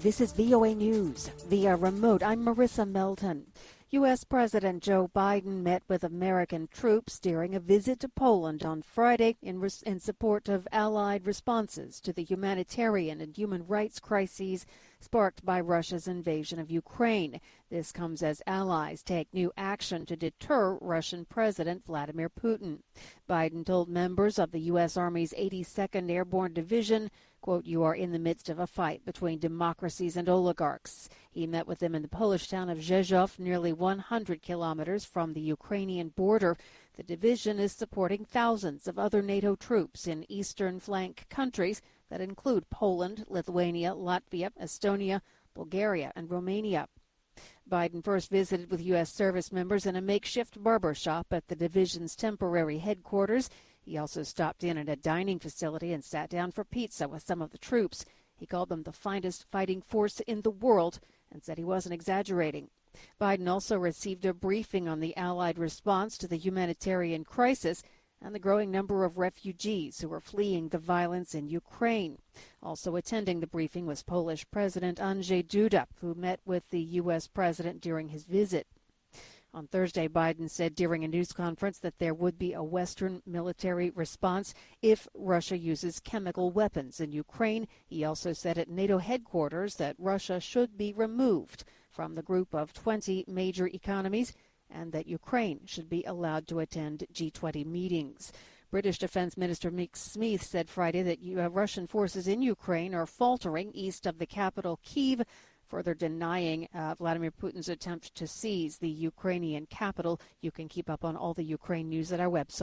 This is VOA News. Via remote, I'm Marissa Melton. U.S. President Joe Biden met with American troops during a visit to Poland on Friday in support of allied responses to the humanitarian and human rights crises sparked by Russia's invasion of Ukraine. This comes as allies take new action to deter Russian President Vladimir Putin. Biden told members of the U.S. Army's 82nd Airborne Division, quote, "You are in the midst of a fight between democracies and oligarchs." He met with them in the Polish town of Rzeszów, nearly 100 kilometers from the Ukrainian border. The division is supporting thousands of other NATO troops in eastern flank countries that include Poland, Lithuania, Latvia, Estonia, Bulgaria, and Romania. Biden first visited with U.S. service members in a makeshift barber shop at the division's temporary headquarters. He also stopped in at a dining facility and sat down for pizza with some of the troops. He called them the finest fighting force in the world and said he wasn't exaggerating. Biden also received a briefing on the Allied response to the humanitarian crisis and the growing number of refugees who are fleeing the violence in Ukraine. Also attending the briefing was Polish President Andrzej Duda, who met with the U.S. president during his visit. On Thursday, Biden said during a news conference that there would be a Western military response if Russia uses chemical weapons in Ukraine. He also said at NATO headquarters that Russia should be removed from the group of 20 major economies and that Ukraine should be allowed to attend G20 meetings. British Defense Minister Mick Smith said Friday that Russian forces in Ukraine are faltering east of the capital, Kyiv, further denying Vladimir Putin's attempt to seize the Ukrainian capital. You can keep up on all the Ukraine news at our website.